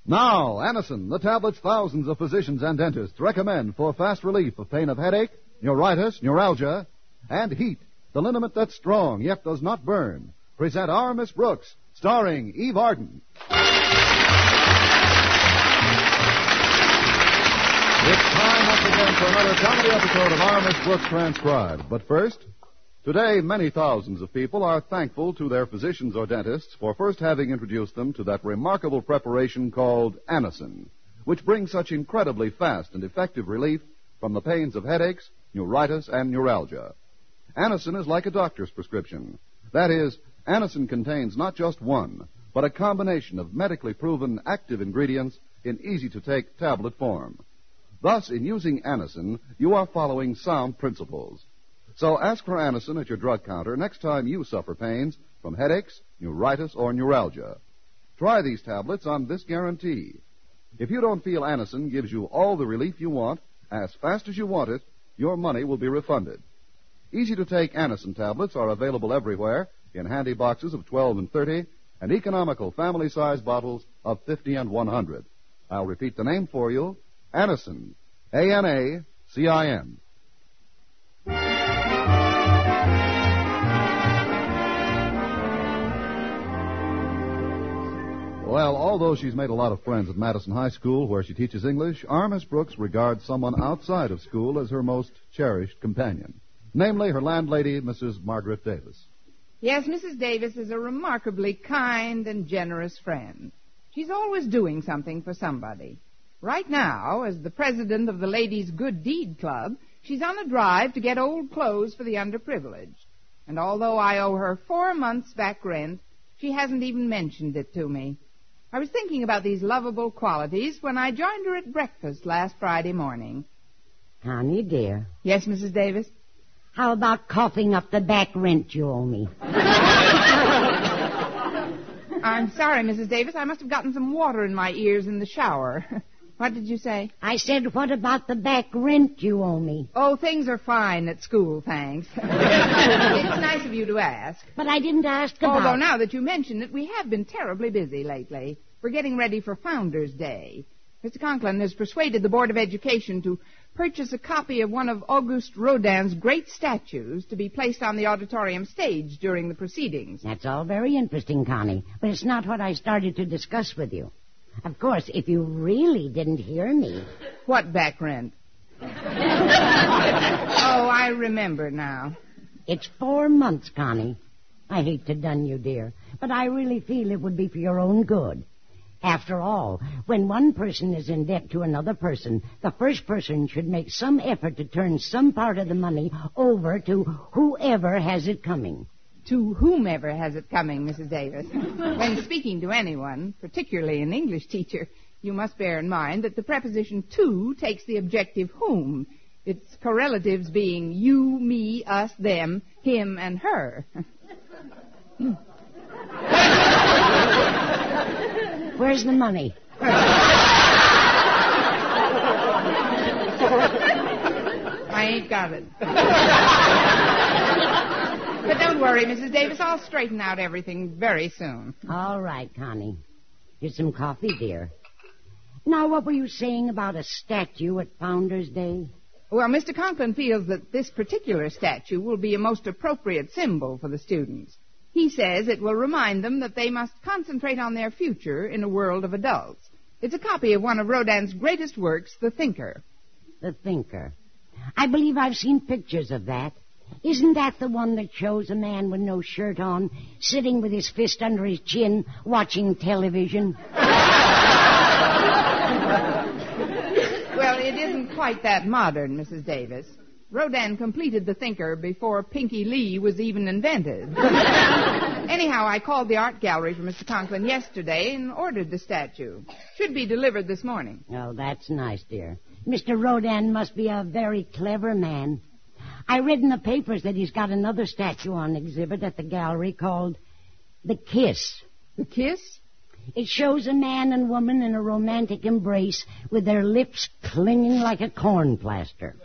Now, Anacin, the tablets thousands of physicians and dentists recommend for fast relief of pain of headache, neuritis, neuralgia, and heat, the liniment that's strong yet does not burn. Present Our Miss Brooks, starring Eve Arden. It's time once again for another comedy episode of Our Miss Brooks Transcribed. But first, today many thousands of people are thankful to their physicians or dentists for first having introduced them to that remarkable preparation called Anacin, which brings such incredibly fast and effective relief from the pains of headaches, neuritis, and neuralgia. Anacin is like a doctor's prescription. That is, Anacin contains not just one, but a combination of medically proven active ingredients in easy-to-take tablet form. Thus, in using Anacin, you are following sound principles. So ask for Anacin at your drug counter next time you suffer pains from headaches, neuritis, or neuralgia. Try these tablets on this guarantee. If you don't feel Anacin gives you all the relief you want, as fast as you want it, your money will be refunded. Easy-to-take Anacin tablets are available everywhere in handy boxes of 12 and 30 and economical family-size bottles of 50 and 100. I'll repeat the name for you. Anacin, A-N-A-C-I-N. Well, although she's made a lot of friends at Madison High School, where she teaches English, our Miss Brooks regards someone outside of school as her most cherished companion, namely her landlady, Mrs. Margaret Davis. Yes, Mrs. Davis is a remarkably kind and generous friend. She's always doing something for somebody. Right now, as the president of the Ladies' Good Deed Club, she's on a drive to get old clothes for the underprivileged. And although I owe her 4 months back rent, she hasn't even mentioned it to me. I was thinking about these lovable qualities when I joined her at breakfast last Friday morning. Connie, dear. Yes, Mrs. Davis? How about coughing up the back rent you owe me? I'm sorry, Mrs. Davis. I must have gotten some water in my ears in the shower. What did you say? I said, what about the back rent you owe me? Oh, things are fine at school, thanks. It's nice of you to ask. But I didn't ask about... Although now that you mention it, we have been terribly busy lately. We're getting ready for Founders' Day. Mr. Conklin has persuaded the Board of Education to purchase a copy of one of Auguste Rodin's great statues to be placed on the auditorium stage during the proceedings. That's all very interesting, Connie, but it's not what I started to discuss with you. Of course, if you really didn't hear me... What back rent? Oh, I remember now. It's 4 months, Connie. I hate to dun you, dear, but I really feel it would be for your own good. After all, when one person is in debt to another person, the first person should make some effort to turn some part of the money over to whoever has it coming. To whomever has it coming, Mrs. Davis. When speaking to anyone, particularly an English teacher, you must bear in mind that the preposition to takes the objective whom, its correlatives being you, me, us, them, him, and her. Where's the money? I ain't got it. But don't worry, Mrs. Davis. I'll straighten out everything very soon. All right, Connie. Here's some coffee, dear. Now, what were you saying about a statue at Founders' Day? Well, Mr. Conklin feels that this particular statue will be a most appropriate symbol for the students. He says it will remind them that they must concentrate on their future in a world of adults. It's a copy of one of Rodin's greatest works, The Thinker. The Thinker. I believe I've seen pictures of that. Isn't that the one that shows a man with no shirt on, sitting with his fist under his chin, watching television? Well, it isn't quite that modern, Mrs. Davis. Rodin completed The Thinker before Pinky Lee was even invented. Anyhow, I called the art gallery for Mr. Conklin yesterday and ordered the statue. Should be delivered this morning. Oh, that's nice, dear. Mr. Rodin must be a very clever man. I read in the papers that he's got another statue on exhibit at the gallery called The Kiss. The Kiss? It shows a man and woman in a romantic embrace with their lips clinging like a corn plaster.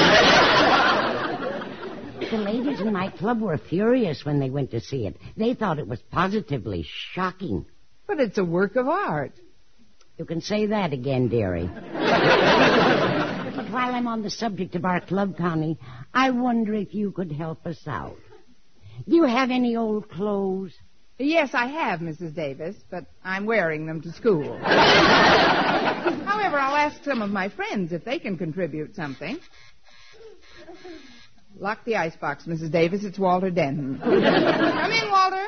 The ladies in my club were furious when they went to see it. They thought it was positively shocking. But it's a work of art. You can say that again, dearie. But while I'm on the subject of our club, Connie, I wonder if you could help us out. Do you have any old clothes? Yes, I have, Mrs. Davis, but I'm wearing them to school. However, I'll ask some of my friends if they can contribute something. Lock the icebox, Mrs. Davis. It's Walter Denton. Come in, Walter.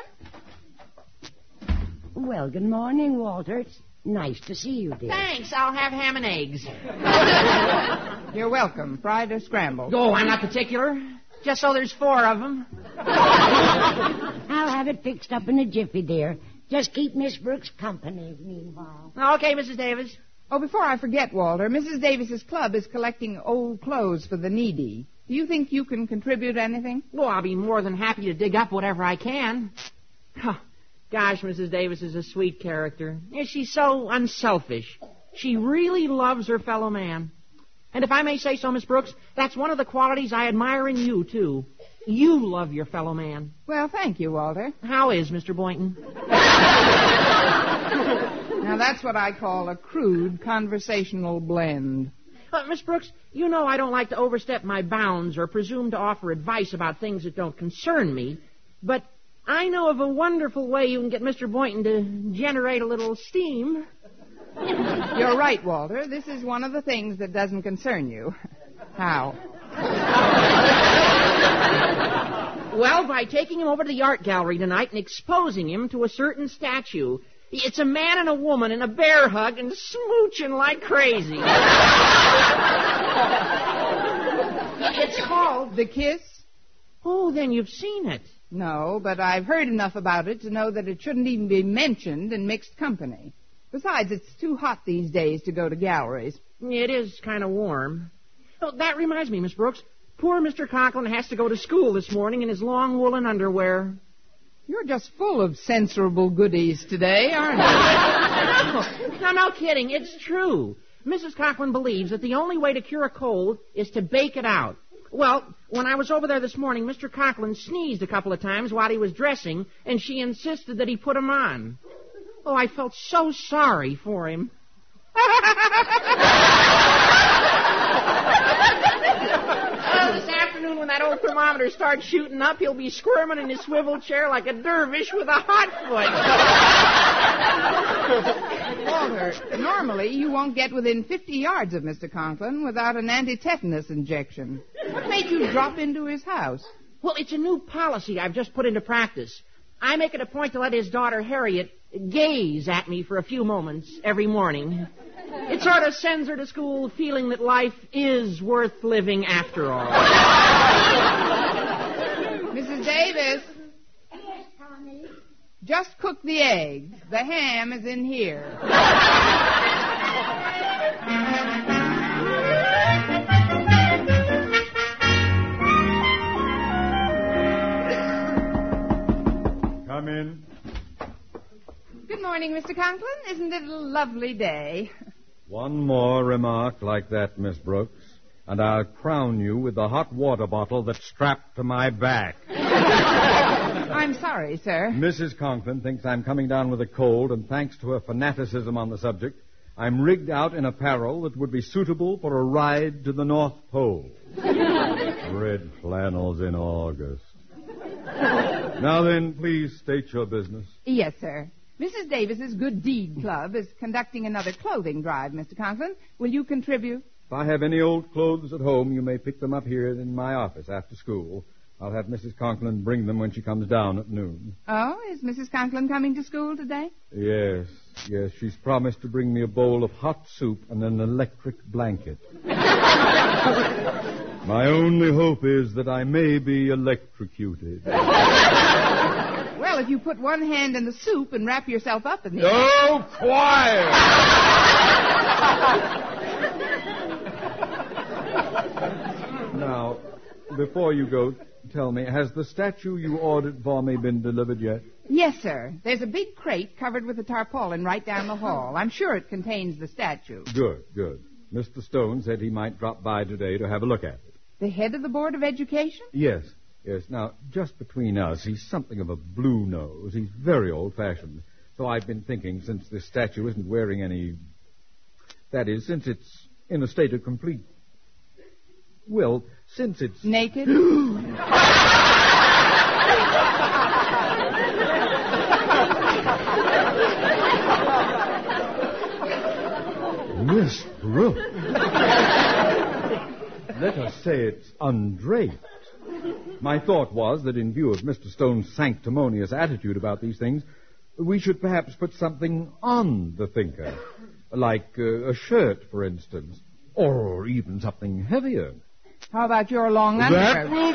Well, good morning, Walter. It's nice to see you, dear. Thanks. I'll have ham and eggs. You're welcome. Fried or scrambled? Oh, I'm not particular. Just so there's 4 of them. I'll have it fixed up in a jiffy, dear. Just keep Miss Brooks company meanwhile. Okay, Mrs. Davis. Oh, before I forget, Walter, Mrs. Davis's club is collecting old clothes for the needy. Do you think you can contribute anything? Well, I'll be more than happy to dig up whatever I can. Oh, gosh, Mrs. Davis is a sweet character. She's so unselfish. She really loves her fellow man. And if I may say so, Miss Brooks, that's one of the qualities I admire in you, too. You love your fellow man. Well, thank you, Walter. How is Mr. Boynton? Now, that's what I call a crude conversational blend. Miss Brooks, you know I don't like to overstep my bounds or presume to offer advice about things that don't concern me, but I know of a wonderful way you can get Mr. Boynton to generate a little steam. You're right, Walter. This is one of the things that doesn't concern you. How? Well, by taking him over to the art gallery tonight and exposing him to a certain statue. It's a man and a woman in a bear hug and smooching like crazy. It's called The Kiss? Oh, then you've seen it. No, but I've heard enough about it to know that it shouldn't even be mentioned in mixed company. Besides, it's too hot these days to go to galleries. It is kind of warm. Oh, that reminds me, Miss Brooks. Poor Mr. Conklin has to go to school this morning in his long woolen underwear. You're just full of censorable goodies today, aren't you? No kidding. It's true. Mrs. Conklin believes that the only way to cure a cold is to bake it out. Well, when I was over there this morning, Mr. Conklin sneezed a couple of times while he was dressing, and she insisted that he put 'em on. Oh, I felt so sorry for him. This afternoon, when that old thermometer starts shooting up, he'll be squirming in his swivel chair like a dervish with a hot foot. Walter, normally you won't get within 50 yards of Mr. Conklin without an anti-tetanus injection. What made you drop into his house? Well, it's a new policy I've just put into practice. I make it a point to let his daughter, Harriet, gaze at me for a few moments every morning. It sort of sends her to school feeling that life is worth living after all. Mrs. Davis. Yes, Connie. Just cook the eggs. The ham is in here. Come in. Good morning, Mr. Conklin. Isn't it a lovely day? One more remark like that, Miss Brooks, and I'll crown you with the hot water bottle that's strapped to my back. I'm sorry, sir. Mrs. Conklin thinks I'm coming down with a cold, and thanks to her fanaticism on the subject, I'm rigged out in apparel that would be suitable for a ride to the North Pole. Red flannels in August. Now then, please state your business. Yes, sir. Mrs. Davis's Good Deed Club is conducting another clothing drive, Mr. Conklin. Will you contribute? If I have any old clothes at home, you may pick them up here in my office after school. I'll have Mrs. Conklin bring them when she comes down at noon. Oh, is Mrs. Conklin coming to school today? Yes. She's promised to bring me a bowl of hot soup and an electric blanket. My only hope is that I may be electrocuted. Well, if you put one hand in the soup and wrap yourself up in the... Oh, quiet! Now, before you go, tell me, has the statue you ordered for me been delivered yet? Yes, sir. There's a big crate covered with a tarpaulin right down the hall. I'm sure it contains the statue. Good. Mr. Stone said he might drop by today to have a look at it. The head of the Board of Education? Yes. Now, just between us, he's something of a blue nose. He's very old-fashioned. So I've been thinking, since this statue isn't wearing any That is, since it's in a state of complete... Well, since it's... Naked? Miss Brooks. Let us say it's undraped. My thought was that in view of Mr. Stone's sanctimonious attitude about these things, we should perhaps put something on the thinker. Like a shirt, for instance. Or even something heavier. How about your long underwear? That will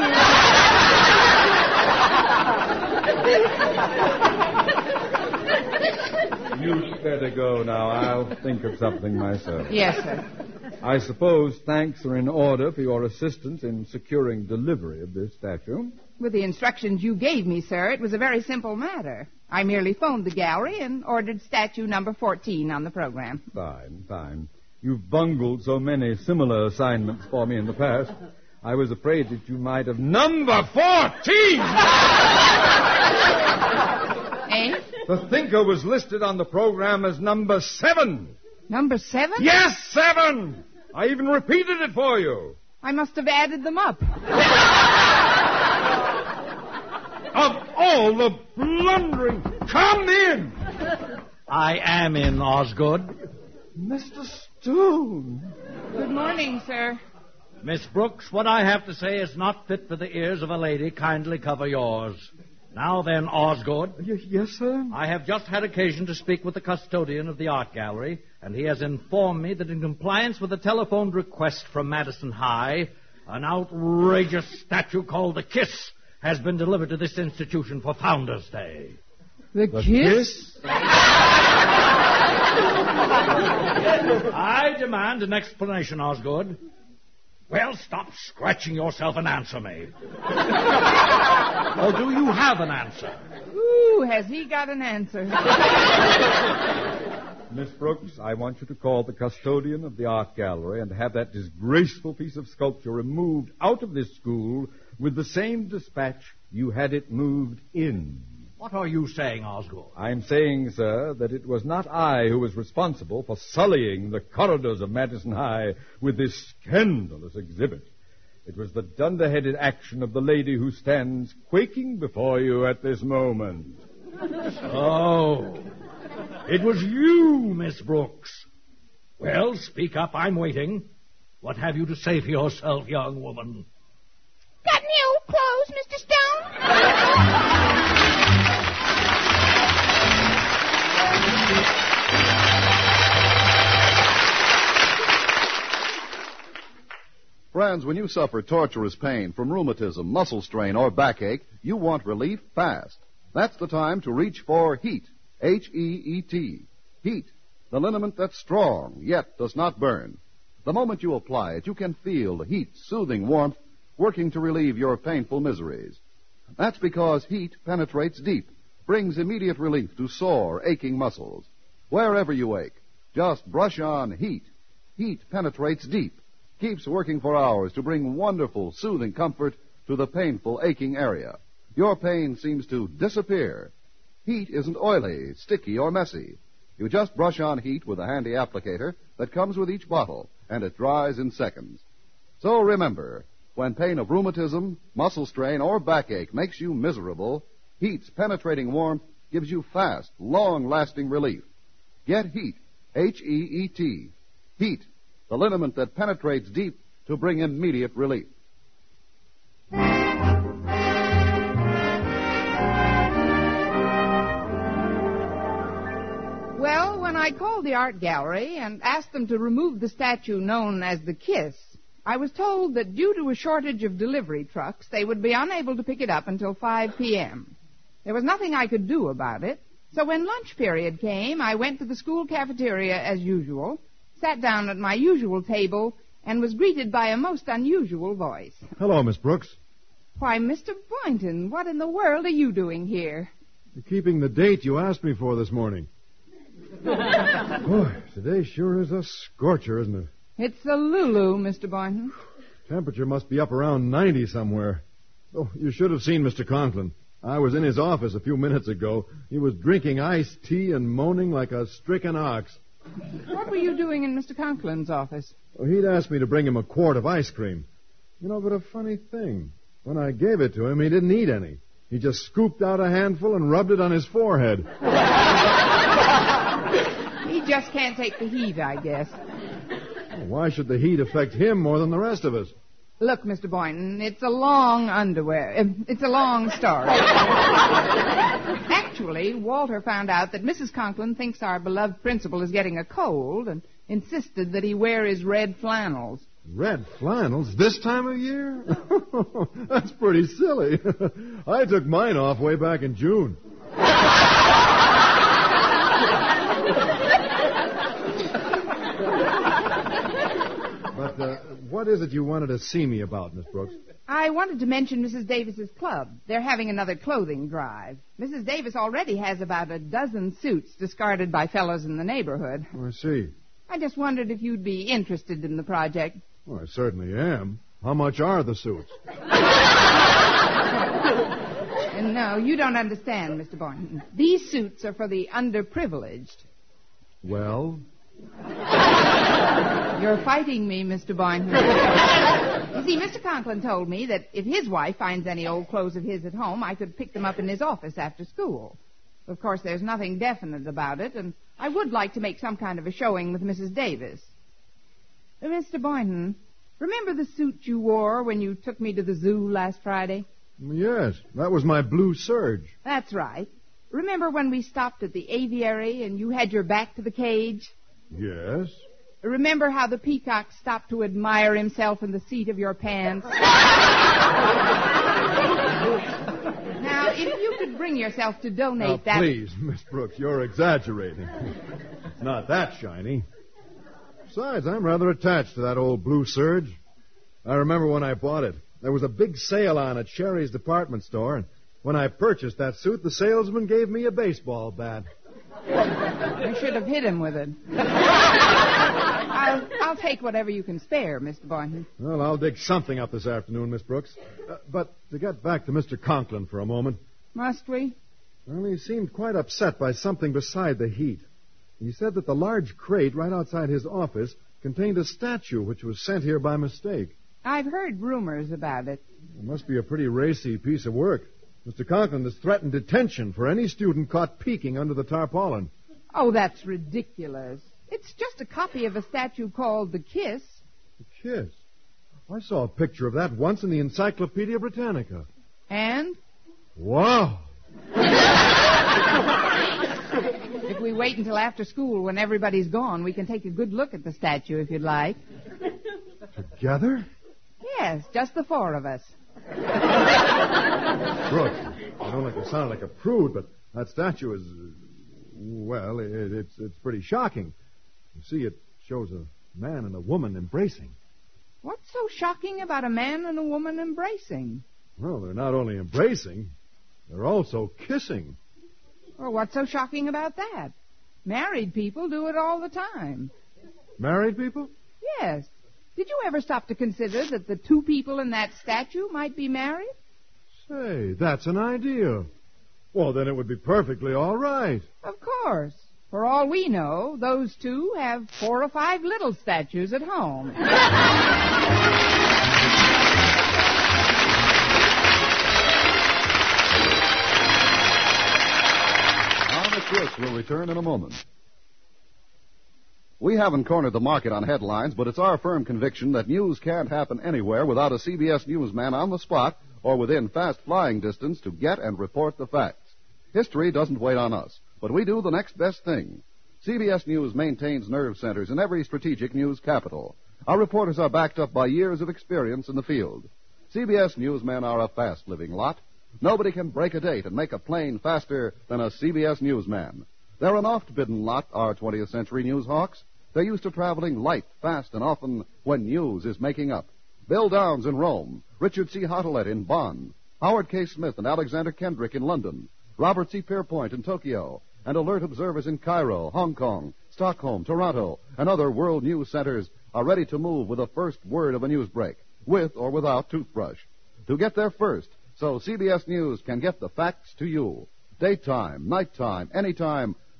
do. You'd better go now. I'll think of something myself. Yes, sir. I suppose thanks are in order for your assistance in securing delivery of this statue. With the instructions you gave me, sir, it was a very simple matter. I merely phoned the gallery and ordered statue number 14 on the program. Fine. You've bungled so many similar assignments for me in the past. I was afraid that you might have... Number 14! Eh? The thinker was listed on the program as number 7. Number 7? Yes, 7! I even repeated it for you. I must have added them up. Of all the blundering... Come in! I am in, Osgood. Mr. Stone. Good morning, sir. Miss Brooks, what I have to say is not fit for the ears of a lady. Kindly cover yours. Now then, Osgood. Yes, sir? I have just had occasion to speak with the custodian of the art gallery, and he has informed me that in compliance with a telephoned request from Madison High, an outrageous statue called the Kiss has been delivered to this institution for Founders' Day. The kiss? I demand an explanation, Osgood. Well, stop scratching yourself and answer me. Or do you have an answer? Ooh, has he got an answer? Miss Brooks, I want you to call the custodian of the art gallery and have that disgraceful piece of sculpture removed out of this school with the same dispatch you had it moved in. What are you saying, Osgood? I'm saying, sir, that it was not I who was responsible for sullying the corridors of Madison High with this scandalous exhibit. It was the dunderheaded action of the lady who stands quaking before you at this moment. Oh, it was you, Miss Brooks. Well, speak up. I'm waiting. What have you to say for yourself, young woman? Got any old clothes, Mr. Stone? Friends, when you suffer torturous pain from rheumatism, muscle strain, or backache, you want relief fast. That's the time to reach for HEAT. H-E-E-T. HEAT. The liniment that's strong, yet does not burn. The moment you apply it, you can feel the heat's soothing warmth working to relieve your painful miseries. That's because heat penetrates deep, brings immediate relief to sore, aching muscles. Wherever you ache, just brush on HEAT. Heat penetrates deep, keeps working for hours to bring wonderful, soothing comfort to the painful, aching area. Your pain seems to disappear. Heat isn't oily, sticky, or messy. You just brush on HEAT with a handy applicator that comes with each bottle, and it dries in seconds. So remember, when pain of rheumatism, muscle strain, or backache makes you miserable, HEAT's penetrating warmth gives you fast, long-lasting relief. Get HEAT, H-E-E-T. HEAT, the liniment that penetrates deep to bring immediate relief. Well, when I called the art gallery and asked them to remove the statue known as the Kiss, I was told that due to a shortage of delivery trucks, they would be unable to pick it up until 5 p.m. There was nothing I could do about it, so when lunch period came, I went to the school cafeteria as usual, sat down at my usual table, and was greeted by a most unusual voice. Hello, Miss Brooks. Why, Mr. Boynton, what in the world are you doing here? You're keeping the date you asked me for this morning. Boy, today sure is a scorcher, isn't it? It's the Lulu, Mr. Boynton. Temperature must be up around 90 somewhere. Oh, you should have seen Mr. Conklin. I was in his office a few minutes ago. He was drinking iced tea and moaning like a stricken ox. What were you doing in Mr. Conklin's office? Well, he'd asked me to bring him a quart of ice cream. But a funny thing. When I gave it to him, he didn't eat any. He just scooped out a handful and rubbed it on his forehead. He just can't take the heat, I guess. Why should the heat affect him more than the rest of us? Look, Mr. Boynton, it's a long story. Actually, Walter found out that Mrs. Conklin thinks our beloved principal is getting a cold and insisted that he wear his red flannels. Red flannels this time of year? That's pretty silly. I took mine off way back in June. But what is it you wanted to see me about, Miss Brooks? I wanted to mention Mrs. Davis's club. They're having another clothing drive. Mrs. Davis already has about a dozen suits discarded by fellows in the neighborhood. Oh, I see. I just wondered if you'd be interested in the project. Well, I certainly am. How much are the suits? No, you don't understand, Mr. Boynton. These suits are for the underprivileged. Well? You're fighting me, Mr. Boynton. You see, Mr. Conklin told me that if his wife finds any old clothes of his at home, I could pick them up in his office after school. Of course, there's nothing definite about it, and I would like to make some kind of a showing with Mrs. Davis. Mr. Boynton, remember the suit you wore when you took me to the zoo last Friday? Yes, that was my blue serge. That's right. Remember when we stopped at the aviary and you had your back to the cage? Yes. Remember how the peacock stopped to admire himself in the seat of your pants? Now, if you could bring yourself to donate that... Please, Miss Brooks, you're exaggerating. It's not that shiny. Besides, I'm rather attached to that old blue serge. I remember when I bought it. There was a big sale on at Sherry's department store, and when I purchased that suit, the salesman gave me a baseball bat. You should have hit him with it. I'll take whatever you can spare, Mr. Boynton. Well, I'll dig something up this afternoon, Miss Brooks. But to get back to Mr. Conklin for a moment. Must we? Well, he seemed quite upset by something beside the heat. He said that the large crate right outside his office contained a statue which was sent here by mistake. I've heard rumors about it. It must be a pretty racy piece of work. Mr. Conklin has threatened detention for any student caught peeking under the tarpaulin. Oh, that's ridiculous. It's just a copy of a statue called The Kiss. The Kiss? I saw a picture of that once in the Encyclopedia Britannica. And? Wow! If we wait until after school when everybody's gone, we can take a good look at the statue if you'd like. Together? Yes, just the four of us. Brooks, I don't like to sound like a prude, but that statue is, well, it's pretty shocking. You see, it shows a man and a woman embracing. What's so shocking about a man and a woman embracing? Well, they're not only embracing, they're also kissing. Well, what's so shocking about that? Married people do it all the time. Married people? Yes. Did you ever stop to consider that the two people in that statue might be married? Say, that's an idea. Well, then it would be perfectly all right. Of course. For all we know, those two have 4 or 5 little statues at home. Miss Brooks will return in a moment. We haven't cornered the market on headlines, but it's our firm conviction that news can't happen anywhere without a CBS newsman on the spot or within fast-flying distance to get and report the facts. History doesn't wait on us, but we do the next best thing. CBS News maintains nerve centers in every strategic news capital. Our reporters are backed up by years of experience in the field. CBS newsmen are a fast-living lot. Nobody can break a date and make a plane faster than a CBS newsman. They're an oft-bidden lot, our 20th century news hawks. They're used to traveling light, fast, and often when news is making up. Bill Downs in Rome, Richard C. Hottelet in Bonn, Howard K. Smith and Alexander Kendrick in London, Robert C. Pierpoint in Tokyo, and alert observers in Cairo, Hong Kong, Stockholm, Toronto, and other world news centers are ready to move with the first word of a news break, with or without toothbrush. To get there first, so CBS News can get the facts to you. Daytime, nighttime, anytime,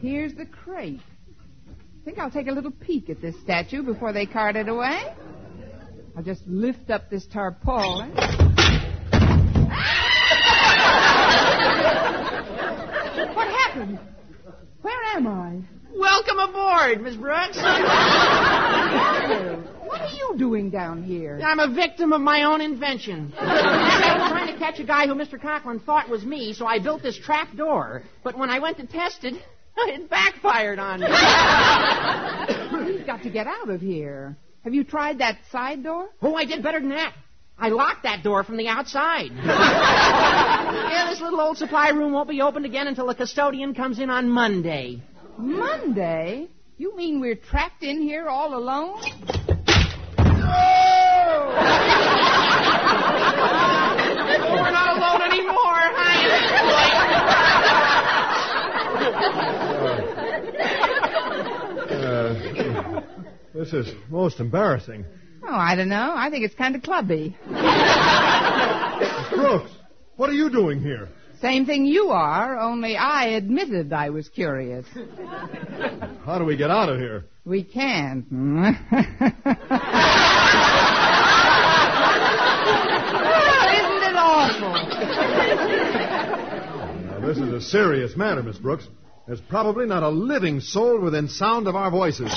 Here's the crate. I think I'll take a little peek at this statue before they cart it away. I'll just lift up this tarpaulin. What happened? Where am I? Welcome aboard, Miss Brooks. What are you doing down here? I'm a victim of my own invention. I was trying to catch a guy who Mr. Conklin thought was me, so I built this trap door. But when I went to test it, it backfired on me. You've got to get out of here. Have you tried that side door? Oh, I did better than that. I locked that door from the outside. Yeah, this little old supply room won't be opened again until the custodian comes in on Monday. Monday? You mean we're trapped in here all alone? We're not alone anymore. This is most embarrassing. Oh, I don't know. I think it's kind of clubby. Miss Brooks, what are you doing here? Same thing you are, only I admitted I was curious. How do we get out of here? We can't. Oh, isn't it awful? Now, this is a serious matter, Miss Brooks. There's probably not a living soul within sound of our voices.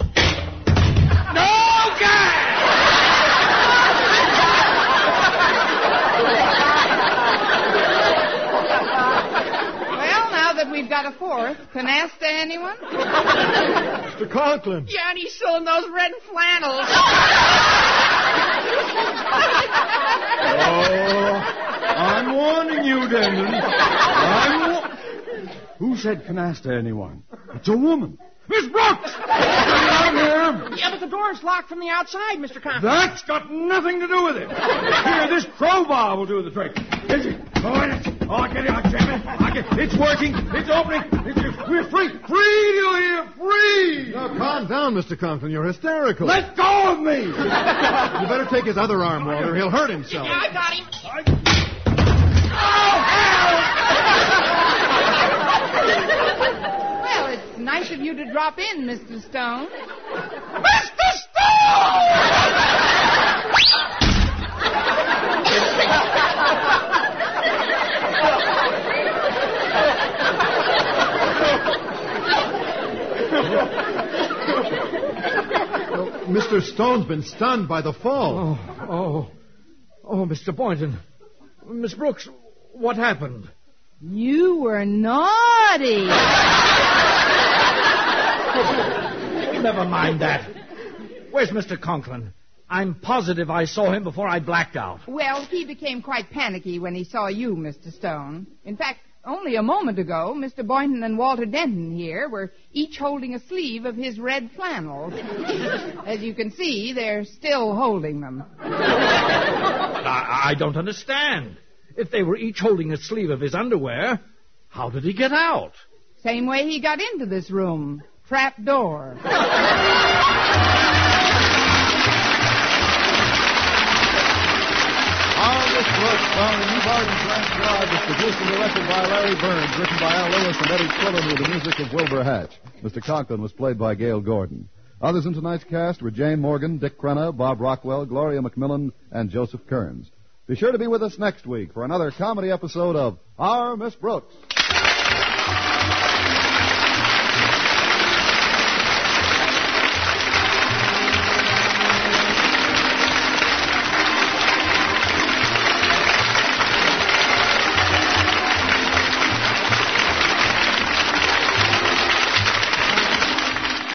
We've got a fourth. Canasta, anyone? Mr. Conklin. Yeah, and he's still in those red flannels. Oh, I'm warning you, Denton. Who said canasta, anyone? It's a woman. Miss Brooks! Yeah, but the door's locked from the outside, Mr. Conklin. That's got nothing to do with it. Here, this crowbar will do the trick. Is it? Oh, get it out, Jamie. It's working. It's opening. We're free. Free, do you hear? Free! Now, calm down, Mr. Conklin. You're hysterical. Let go of me! You better take his other arm, Walter. He'll hurt himself. Yeah, I got him. Well, it's nice of you to drop in, Mr. Stone. Mr. Stone! Mr. Stone's been stunned by the fall. Oh, Mr. Boynton. Miss Brooks, what happened? You were naughty. Never mind that. Where's Mr. Conklin? I'm positive I saw him before I blacked out. Well, he became quite panicky when he saw you, Mr. Stone. In fact, only a moment ago, Mr. Boynton and Walter Denton here were each holding a sleeve of his red flannels. As you can see, they're still holding them. I don't understand. If they were each holding a sleeve of his underwear, how did he get out? Same way he got into this room. Trap door. Miss Brooks, starring Eve Arden, transcribed, is produced and directed by Larry Burns, written by Al Lewis and Eddie Quillen with the music of Wilbur Hatch. Mr. Conklin was played by Gail Gordon. Others in tonight's cast were Jane Morgan, Dick Crenna, Bob Rockwell, Gloria McMillan, and Joseph Kearns. Be sure to be with us next week for another comedy episode of Our Miss Brooks.